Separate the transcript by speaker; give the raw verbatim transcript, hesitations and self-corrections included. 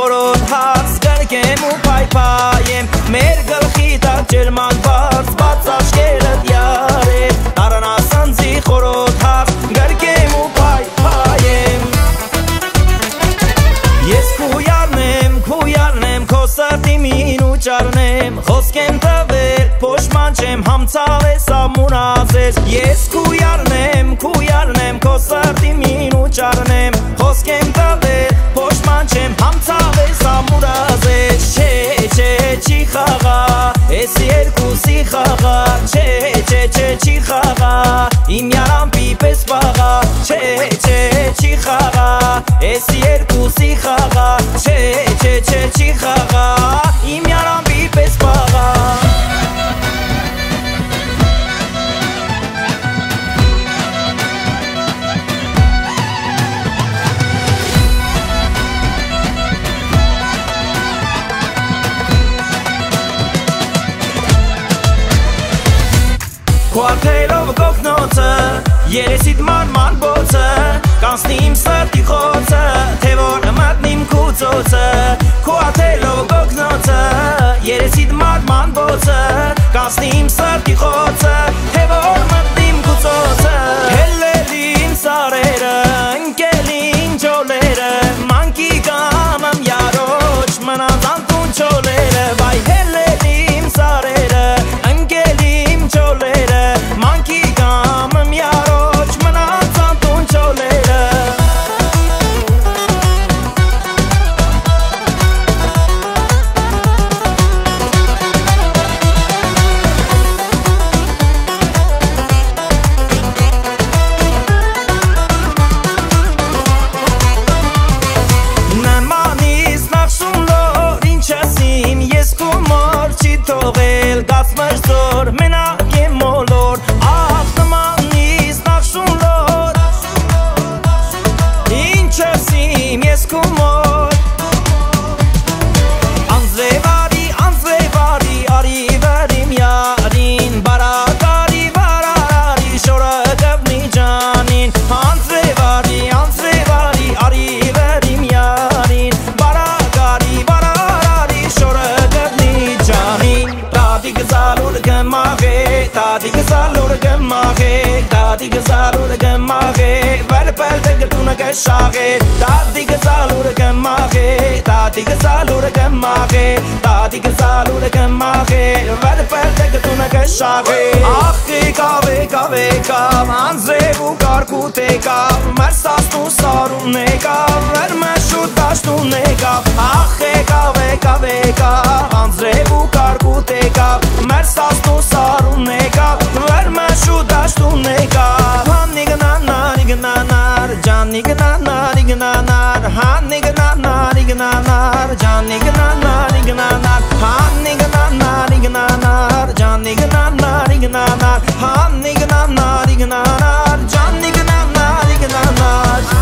Speaker 1: խորոտ հաց գրկեմ ու պայպայեմ մեր գլխի տակ ջերմակ բարձ բաց աչքերդ յարել տարանա սնձի խորոտ հաց գրկեմ ու պայպայեմ Ես քույարն եմ, քույարն եմ քո սրտի մին ու ճարնեմ խոսք եմ տվել փոշման չեմ համցավ ես ամունացես Ես քույարն եմ, քույարն եմ քո սրտի մին ու ճարնեմ խոսք եմ տվել փոշման չեմ համցավ ես ամունացես Չէ, չէ, չի խաղա ես երկուսի խաղա Չէ, չէ, չէ, չի խաղա իմ յարամպի պես բաղա Չէ, չէ, չի խաղա ես երկուսի խաղա Չէ, չէ, չէ, չի խաղա իմ յարամպի պես բաղա Քոաթելով գողնոցը, երեսիդ ման-ման բոցը Կանցնի իմ սրտի խոցը, թե որ մտնիմ կուծոցը Քոաթելով գողնոցը, երեսիդ ման-ման բոցը Կանցնի իմ սրտի խոցը, թե որ մտնիմ կուծոցը Հելելին սարերը, ընկելին ջոլերը Մանքի կամամ յարոչ, մնաց անտուն չոլերը Վայ հելելին սարերը, ընկելին ջոլերը Մանքի կամամ յարոչ, մնաց անտուն չոլերը Նմանից նախշում լոր, ինչ ասիմ, ես կումոր չի թողել Գաց մրսոր, մենակ եմ մոլոր Ախ նմանից նախշում լոր Ինչ ասիմ, ես կումոր Անձրևարի, անձրևարի, արի վրիմ յարին Բարակարի, բարարարի, շորը գվնի ջանին Անձրևարի, անձրևարի, արի վրիմ յարին Բարակարի, բարարարի, շորը գվնի ջանին Տատի գզալուր գմաղե, տատի գզալուր գմաղե Տատի գզալուր գմաղե, վերպել դե գտունը կշաղե Տատի գզալուր գմաղե, տատի գզալուր գմաղե Տատի գզալուր գմաղե, վերպել դե գտունը կշաղե Ախ եկավ, եկավ, եկավ, անձրև ու կարկուտ եկավ Մեր սասն ու սարուն եկավ, վեր մեշուտ դաշտուն եկավ Ախ եկավ, եկավ, եկավ, անձրև ու կարկուտ եկավ Մեր սասն ու սարուն եկավ, վեր մեշուտ դաշտուն եկավ Հան նիգնանար, նիգնանար, ջան նիգնանար, նիգնանար Հան նիգնանար, նիգնանար, ջան նիգնանար, նիգնանար Հան նիգնանար, նիգնանար, ջան նիգնանար, նիգնանար Հան նիգնանար, նիգնանար, ջան նիգնանար, նիգնանար